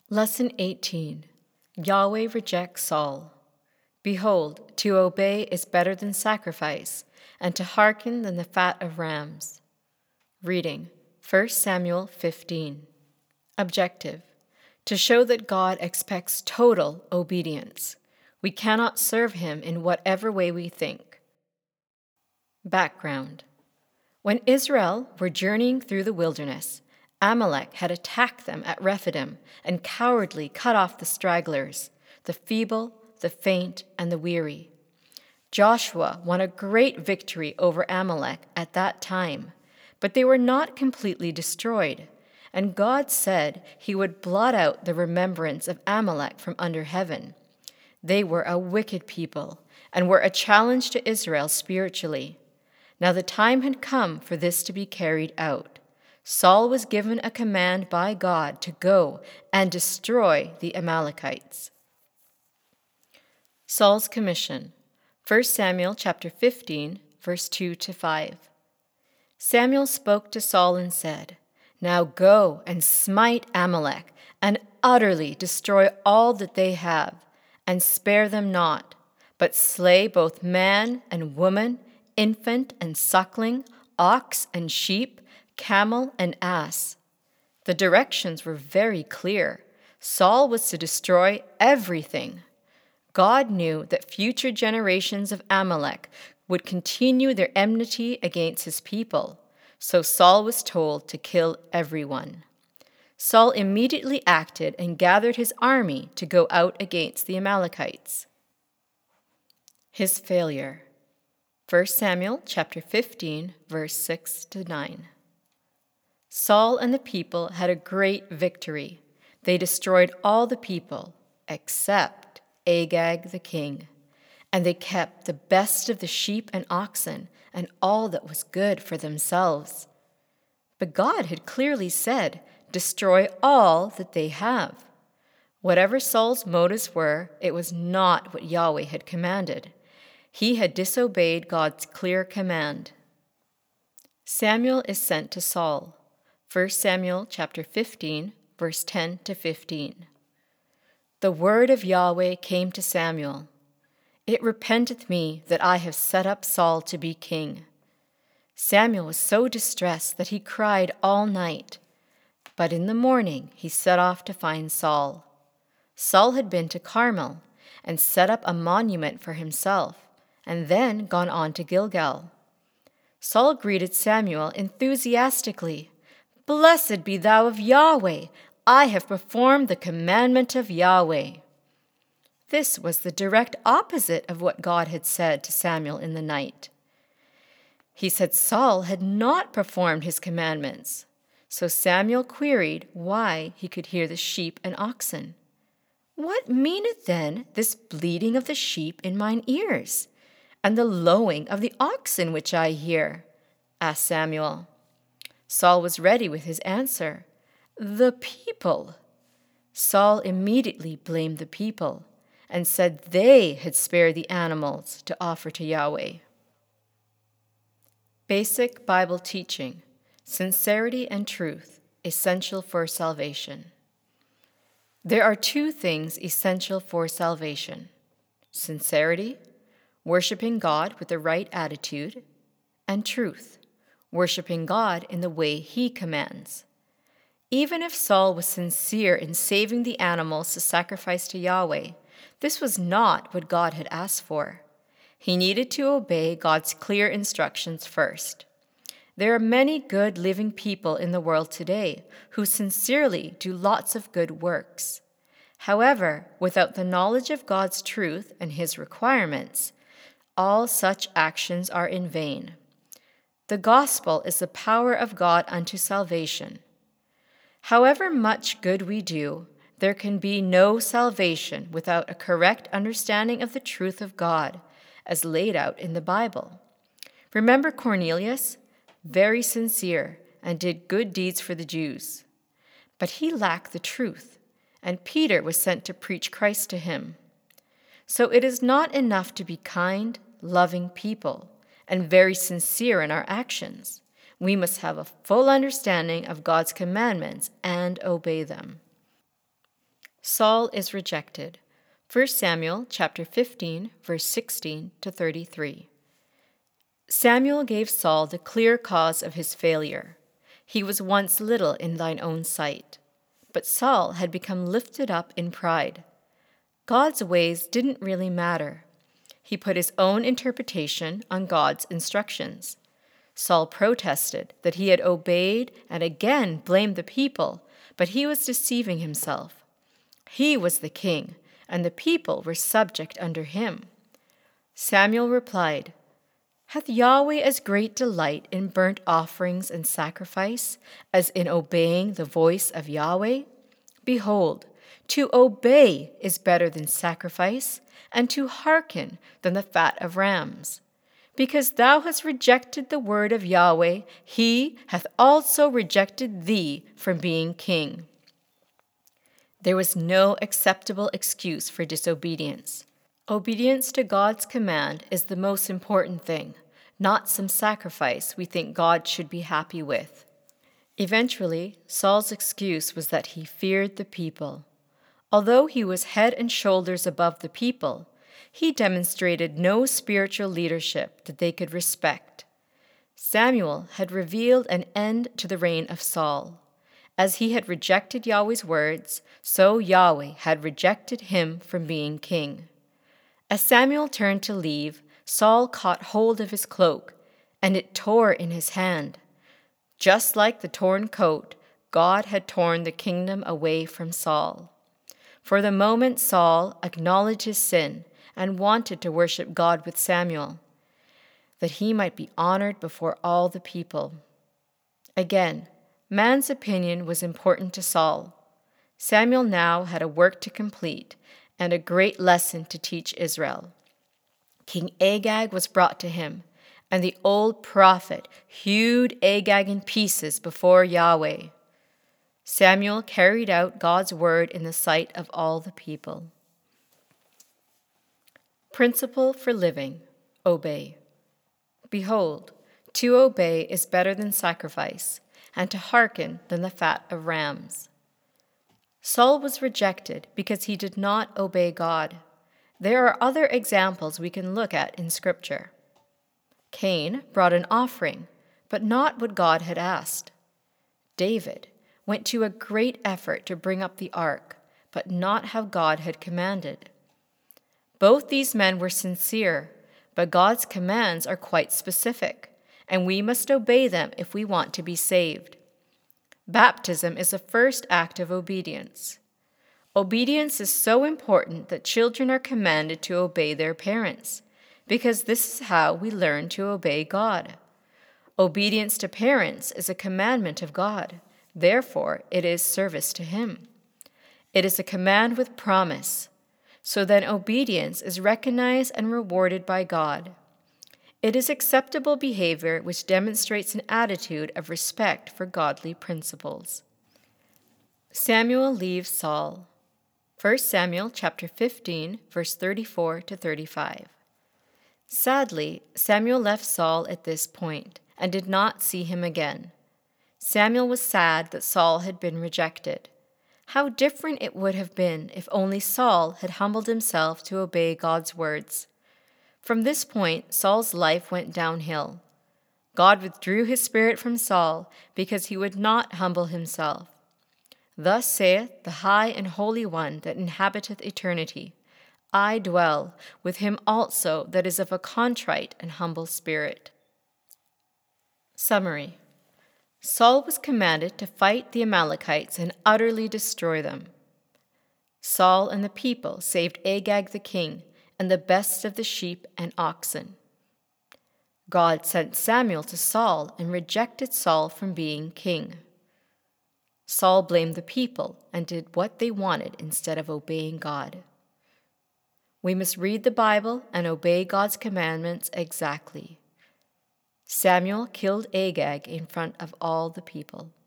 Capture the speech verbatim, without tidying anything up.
Lesson eighteen. Yahweh rejects Saul. Behold, to obey is better than sacrifice, and to hearken than the fat of rams. Reading First Samuel fifteen. Objective: to show that God expects total obedience. We cannot serve him in whatever way we think. Background: when Israel were journeying through the wilderness, Amalek had attacked them at Rephidim and cowardly cut off the stragglers, the feeble, the faint, and the weary. Joshua won a great victory over Amalek at that time, but they were not completely destroyed, and God said he would blot out the remembrance of Amalek from under heaven. They were a wicked people and were a challenge to Israel spiritually. Now the time had come for this to be carried out. Saul was given a command by God to go and destroy the Amalekites. Saul's commission. First Samuel chapter fifteen, verse two to five. Samuel spoke to Saul and said, "Now go and smite Amalek, and utterly destroy all that they have, and spare them not, but slay both man and woman, infant and suckling, ox and sheep, camel and ass." The directions were very clear. Saul was to destroy everything. God knew that future generations of Amalek would continue their enmity against his people, so Saul was told to kill everyone. Saul immediately acted and gathered his army to go out against the Amalekites. His failure. First Samuel chapter fifteen, verse six to nine. Saul and the people had a great victory. They destroyed all the people except Agag the king, and they kept the best of the sheep and oxen and all that was good for themselves. But God had clearly said, "Destroy all that they have." Whatever Saul's motives were, it was not what Yahweh had commanded. He had disobeyed God's clear command. Samuel is sent to Saul. First Samuel chapter fifteen, verse ten to fifteen. The word of Yahweh came to Samuel. "It repenteth me that I have set up Saul to be king." Samuel was so distressed that he cried all night. But in the morning he set off to find Saul. Saul had been to Carmel and set up a monument for himself, and then gone on to Gilgal. Saul greeted Samuel enthusiastically. "Blessed be thou of Yahweh! I have performed the commandment of Yahweh." This was the direct opposite of what God had said to Samuel in the night. He said Saul had not performed his commandments. So Samuel queried why he could hear the sheep and oxen. "What meaneth then this bleating of the sheep in mine ears, and the lowing of the oxen which I hear?" asked Samuel. Saul was ready with his answer. "The people." Saul immediately blamed the people and said they had spared the animals to offer to Yahweh. Basic Bible teaching: sincerity and truth, essential for salvation. There are two things essential for salvation: sincerity, worshiping God with the right attitude, and truth, worshiping God in the way he commands. Even if Saul was sincere in saving the animals to sacrifice to Yahweh, this was not what God had asked for. He needed to obey God's clear instructions first. There are many good living people in the world today who sincerely do lots of good works. However, without the knowledge of God's truth and his requirements, all such actions are in vain. The gospel is the power of God unto salvation. However much good we do, there can be no salvation without a correct understanding of the truth of God, as laid out in the Bible. Remember Cornelius? Very sincere, and did good deeds for the Jews. But he lacked the truth, and Peter was sent to preach Christ to him. So it is not enough to be kind, loving people, and very sincere in our actions. We must have a full understanding of God's commandments and obey them. Saul is rejected. First Samuel chapter fifteen, verse sixteen to thirty-three. Samuel gave Saul the clear cause of his failure. He was once little in thine own sight. But Saul had become lifted up in pride. God's ways didn't really matter. He put his own interpretation on God's instructions. Saul protested that he had obeyed and again blamed the people, but he was deceiving himself. He was the king, and the people were subject under him. Samuel replied, "Hath Yahweh as great delight in burnt offerings and sacrifice as in obeying the voice of Yahweh? Behold, to obey is better than sacrifice, and to hearken than the fat of rams. Because thou hast rejected the word of Yahweh, he hath also rejected thee from being king." There was no acceptable excuse for disobedience. Obedience to God's command is the most important thing, not some sacrifice we think God should be happy with. Eventually, Saul's excuse was that he feared the people. Although he was head and shoulders above the people, he demonstrated no spiritual leadership that they could respect. Samuel had revealed an end to the reign of Saul. As he had rejected Yahweh's words, so Yahweh had rejected him from being king. As Samuel turned to leave, Saul caught hold of his cloak, and it tore in his hand. Just like the torn coat, God had torn the kingdom away from Saul. For the moment, Saul acknowledged his sin and wanted to worship God with Samuel, that he might be honored before all the people. Again, man's opinion was important to Saul. Samuel now had a work to complete and a great lesson to teach Israel. King Agag was brought to him, and the old prophet hewed Agag in pieces before Yahweh. Samuel carried out God's word in the sight of all the people. Principle for living: obey. Behold, to obey is better than sacrifice, and to hearken than the fat of rams. Saul was rejected because he did not obey God. There are other examples we can look at in Scripture. Cain brought an offering, but not what God had asked. David went to a great effort to bring up the ark, but not how God had commanded. Both these men were sincere, but God's commands are quite specific, and we must obey them if we want to be saved. Baptism is the first act of obedience. Obedience is so important that children are commanded to obey their parents, because this is how we learn to obey God. Obedience to parents is a commandment of God. Therefore, it is service to Him. It is a command with promise. So then obedience is recognized and rewarded by God. It is acceptable behavior which demonstrates an attitude of respect for godly principles. Samuel leaves Saul. First Samuel chapter fifteen, verse thirty-four to thirty-five. Sadly, Samuel left Saul at this point and did not see him again. Samuel was sad that Saul had been rejected. How different it would have been if only Saul had humbled himself to obey God's words. From this point, Saul's life went downhill. God withdrew his spirit from Saul because he would not humble himself. Thus saith the high and holy one that inhabiteth eternity, I dwell with him also that is of a contrite and humble spirit. Summary. Saul was commanded to fight the Amalekites and utterly destroy them. Saul and the people saved Agag the king and the best of the sheep and oxen. God sent Samuel to Saul and rejected Saul from being king. Saul blamed the people and did what they wanted instead of obeying God. We must read the Bible and obey God's commandments exactly. Samuel killed Agag in front of all the people.